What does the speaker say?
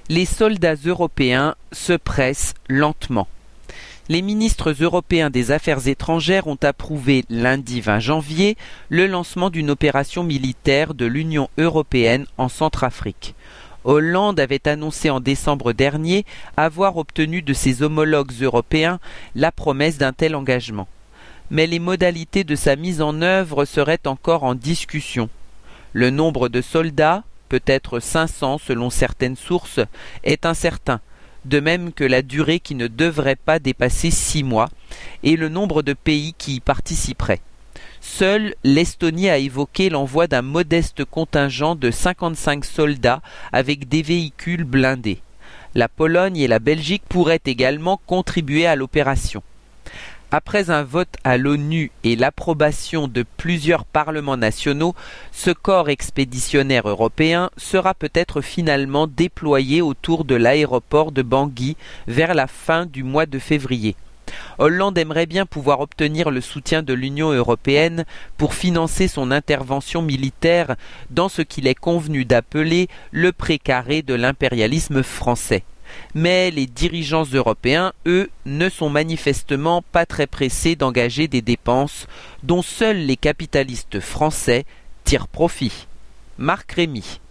Les soldats européens se pressent lentement. Les ministres européens des Affaires étrangères ont approuvé lundi 20 janvier le lancement d'une opération militaire de l'Union européenne en Centrafrique. Hollande avait annoncé en décembre dernier avoir obtenu de ses homologues européens la promesse d'un tel engagement. Mais les modalités de sa mise en œuvre seraient encore en discussion. Le nombre de soldats, peut-être 500 selon certaines sources, est incertain, de même que la durée qui ne devrait pas dépasser 6 mois, et le nombre de pays qui y participeraient. Seule l'Estonie a évoqué l'envoi d'un modeste contingent de 55 soldats avec des véhicules blindés. La Pologne et la Belgique pourraient également contribuer à l'opération. Après un vote à l'ONU et l'approbation de plusieurs parlements nationaux, ce corps expéditionnaire européen sera peut-être finalement déployé autour de l'aéroport de Bangui vers la fin du mois de février. Hollande aimerait bien pouvoir obtenir le soutien de l'Union européenne pour financer son intervention militaire dans ce qu'il est convenu d'appeler le précaré de l'impérialisme français. Mais les dirigeants européens, eux, ne sont manifestement pas très pressés d'engager des dépenses dont seuls les capitalistes français tirent profit. Marc Rémy.